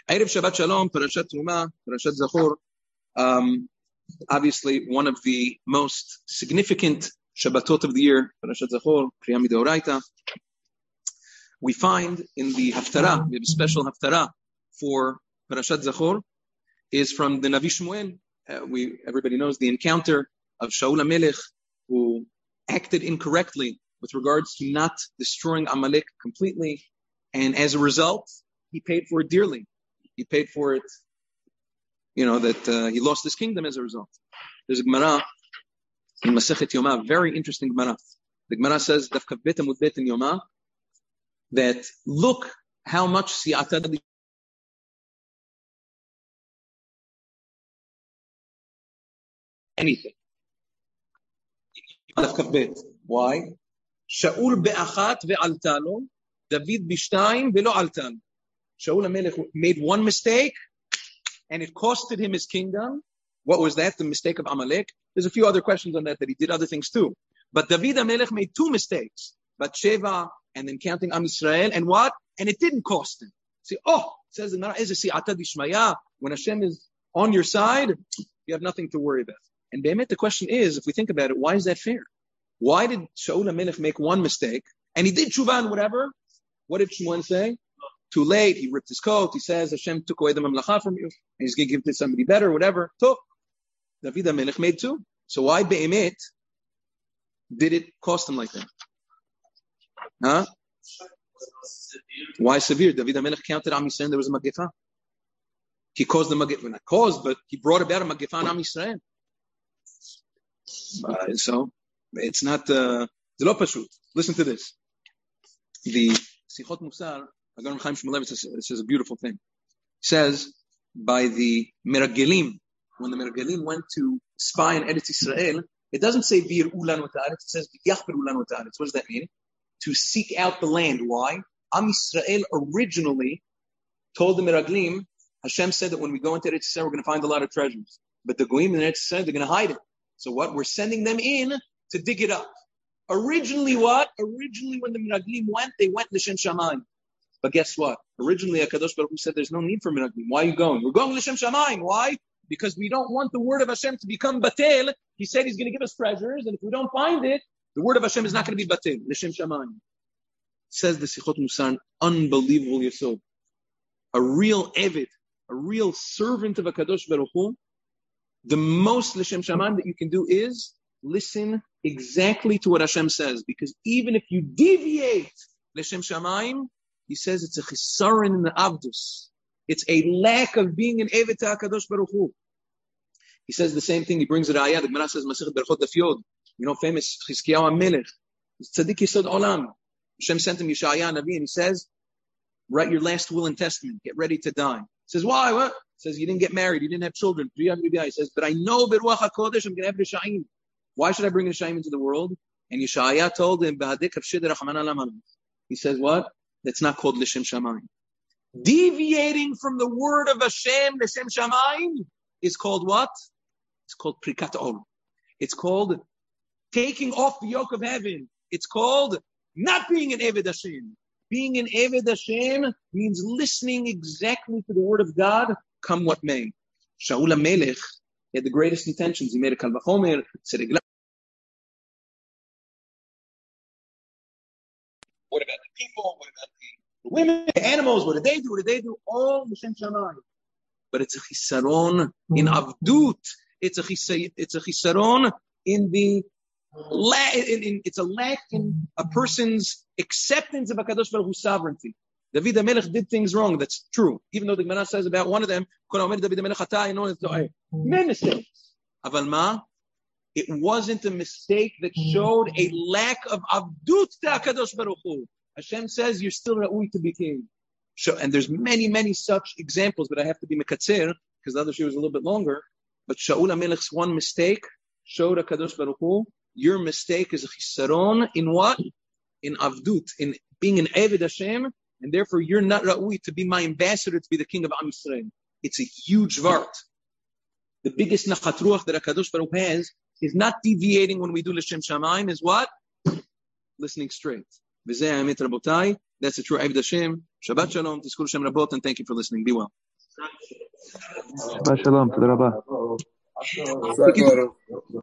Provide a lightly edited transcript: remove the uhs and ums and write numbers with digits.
Erev Shabbat Shalom, Parashat Truma, Parashat Zachor, obviously one of the most significant Shabbatot of the year, Parashat Zachor, Kriya Midoraita. We find in the Haftarah, we have a special Haftarah for Parashat Zachor, is from the Navi Shmuel. Everybody knows the encounter of Shaul HaMelech, who acted incorrectly with regards to not destroying Amalek completely, and as a result, he paid for it dearly. He paid for it, that he lost his kingdom as a result. There's a Gemara in Masechet Yomah, very interesting Gemara. The Gemara says, Daf Kav Bet Amud Bet in Yomah, that look how much Siyata anything. Daf Kav Bet. Why? Shaul be'achat ve'alta lo, David b'shtayim ve'lo alta lo. Shaul HaMelech made one mistake, and it costed him his kingdom. What was that? The mistake of Amalek. There's a few other questions on that he did other things too. But David HaMelech made two mistakes. Bathsheba, and then counting Am Yisrael, and what? And it didn't cost him. See, it says in Nara, when Hashem is on your side, you have nothing to worry about. And Be'emet, the question is, if we think about it, why is that fair? Why did Shaul HaMelech make one mistake, and he did tshuva and whatever? What did Shmuel say? Too late, he ripped his coat, he says, Hashem took away the mamlacha from you, and he's going to give it to somebody better, whatever. So, David HaMelech made two. So why Be'emet did it cost him like that? Huh? Why severe? David HaMelech counted Am Yisrael, there was a Magifah. He caused the Magifah, not caused, but he brought about a Magifah on Am Yisrael. So, it's not, Zelo Pashut. Listen to this. The Sichot Musar, Hagan Chaim Shmulevitz, this is a beautiful thing. It says, by the Meragelim, when the Meragelim went to spy in Eretz Yisrael, it doesn't say Vir Ulan V'Ta'aretz, it says Yachber Ulan V'Ta'aretz. What does that mean? To seek out the land. Why? Am Yisrael originally told the Meraglim, Hashem said that when we go into Eretz Yisrael, we're going to find a lot of treasures. But the Goyim in Eretz Yisrael, they're going to hide it. So what? We're sending them in to dig it up. Originally what? Originally when the Meraglim went, they went L'Shem Shamayim. But guess what? Originally HaKadosh Baruch Hu said there's no need for Meraglim. Why are you going? We're going L'Shem Shamayim. Why? Because we don't want the word of Hashem to become batel. He said he's going to give us treasures, and if we don't find it, the word of Hashem is not going to be batel. L'Shem Shamayim. Says the Sichot Musar, unbelievable yesod. A real Eved, a real servant of HaKadosh Baruch Hu, the most L'Shem Shamayim that you can do is listen exactly to what Hashem says. Because even if you deviate L'Shem Shamayim, he says it's a chisaron in the Avdus. It's a lack of being an Eved to HaKadosh Baruch Hu. He says the same thing. He brings it ayah. The Gemara says, Masechet Berachot Daf Yod. Famous Chizkiyahu HaMelech. Tzaddik Yesod Olam. Hashem sent him Yeshaya Navi, and he says, write your last will and testament. Get ready to die. He says, why? What? He says, you didn't get married. You didn't have children. He says, but I know Beruach HaKodesh, I'm going to have Rishayim. Why should I bring Rishayim into the world? And Yeshaya told him, he says, what? That's not called L'Shem Shamayim. Deviating from the word of Hashem, L'Shem Shamayim, is called what? It's called Prikat Or. It's called taking off the yoke of heaven. It's called not being an Eved Hashem. Being an Eved Hashem means listening exactly to the word of God, come what may. Shaul HaMelech had the greatest intentions. He made a Kal Vachomer, said what about the people? What about the women, the animals? What did they do? What did they do? All L'Shem Shamayim. But it's a chisaron in avdut. It's a chisaron in the it's a lack in a person's acceptance of HaKadosh Baruch Hu's sovereignty. David HaMelech did things wrong. That's true. Even though the Gemara says about one of them, many mistakes. Aval ma? It wasn't a mistake that showed a lack of avdut to HaKadosh Baruch Hu. Hashem says you're still ra'ui to be king. And there's many, many such examples, but I have to be mekatzer because the other show was a little bit longer. But Shaul HaMelech's one mistake showed HaKadosh Baruch Hu, your mistake is a chisaron in what? In avdut, in being an Eved Hashem, and therefore you're not ra'ui to be my ambassador, to be the king of Am Yisrael. It's a huge vart. The biggest nachat ruach that HaKadosh Baruch Hu has is not deviating when we do L'Shem Shamayim, is what? Listening straight. That's the true Eved Hashem. Shabbat Shalom. Tizkuru Shem Rabot, and thank you for listening. Be well. שבת שלום, תודה רבה. Shalom.